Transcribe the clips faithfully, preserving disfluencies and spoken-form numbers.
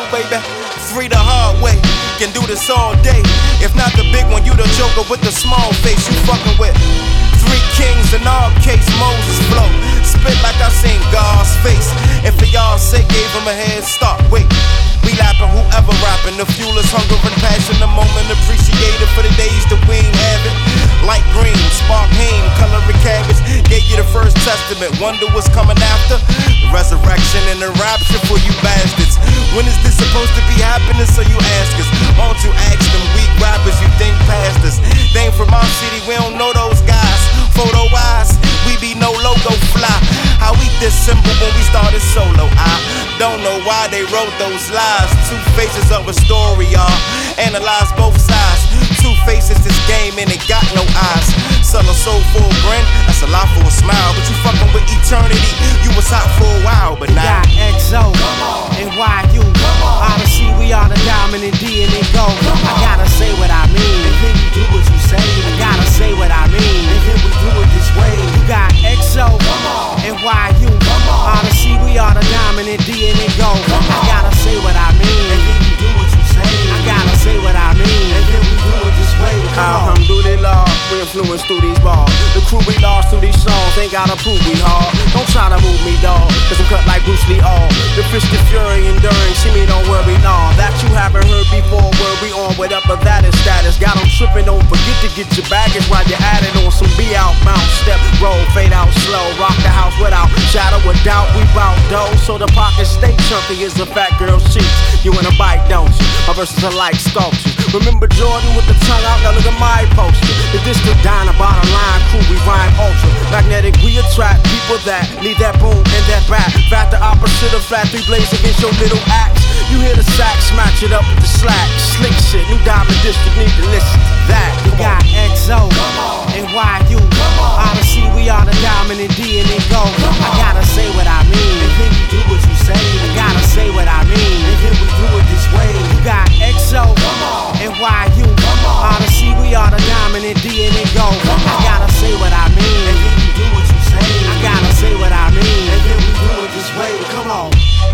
baby. Free the hard way, can do this all day. If not the big one, you the joker with the small face. You fucking with three kings in our case, Moses flow. Spit like I seen God's face. And for y'all's sake, gave him a head start. Wait, we lapping whoever rapping. The fuel is hunger and passion. The moment appreciated for the days that we ain't having. Light green, spark heme, coloring cabbage. Gave you the first testament. Wonder what's coming after. The resurrection and the rapture for you bastards. When is this supposed to be happening? So you ask us. Won't you ask them weak rappers you think past us? They ain't from our city, we don't know those guys. Photo wise, we be no logo fly. How we dissemble when we started solo. I don't know why they wrote those lies. Two faces of a story, y'all. Analyze both sides. Two faces, this game, and it got no eyes. Sell a soul for a grin, that's a lot for a smile. But you fucking with eternity, you was hot for a while, but now. We got X O and Y U. Odyssey, we are the dominant D and it go. I gotta say what I mean, and then you do what you say. I gotta say what I mean, and then we do it this way. You got X O and Y U. Odyssey, we are the dominant D and it go. I gotta say what I mean, and then you do what you say. I gotta say what I mean, and then we do it this way. Alhamdulillah, we influence through these bars. The crew we lost through these songs ain't gotta prove we hard. Don't try to move me, dawg, cause I'm cut like Bruce Lee all. The fisted fury enduring, see me, don't worry, nah. That you haven't heard before, where we on with upper that is status. Got them tripping, don't forget to get your baggage while you're at it on some be outbound. Step, roll, fade out slow, rock the house without shadow of doubt. We bout dough, so the pockets stay chunky as a fat girl's cheeks. You in a bite, don't you? My verses are like sculptures. Remember Jordan with the tongue out, now look at my poster. The district diner, bottom line crew, we rhyme ultra magnetic. We attract people that need that boom and that back. Fat the opposite of flat, three blades against your little axe. You hear the sax, match it up with the slack. Slick shit, new diamond district, need to listen to that. We got X O and Y U. Odyssey, we are the dominant D and it go. I gotta say what I mean, and then you do what you say. I gotta say what I mean, and then we do it this way. You got X O and Y U. Odyssey, we are the dominant D and it go. I gotta say what I mean, and then you do what you say. I gotta say what I mean, and then we do it this way. Come on.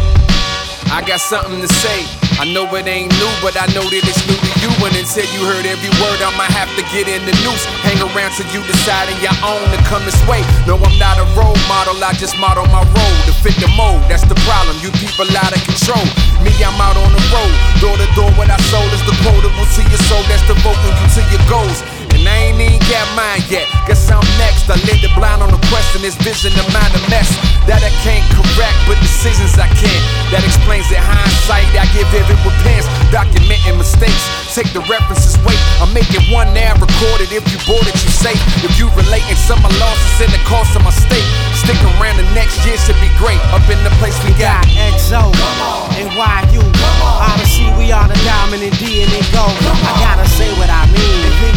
I got something to say. I know it ain't new, but I know that it's new to you. And until you heard every word, I might have to get in the noose. Hang around till you decide on your own to come this way. No, I'm not a role model, I just model my role to fit the mold. That's the problem, you people out of control. Me, I'm out on the road. Door to door, what I sold is the quotable to your soul. That's devoting you to your goals. And I ain't even got mine yet. Guess I'm next. I live the blind on the question. This vision of mine a mess that I can't correct, but decisions I can. That explains it. Hindsight, I give vivid with pens, documenting mistakes. Take the references, wait. I'm making one now, recorded. If you bought it, you safe. If you relating some of my losses in the cost of my state, stick around the next year should be great. Up in the place we got X O and Y U. Odyssey, we are the dominant D and it go. I gotta say what I mean, and then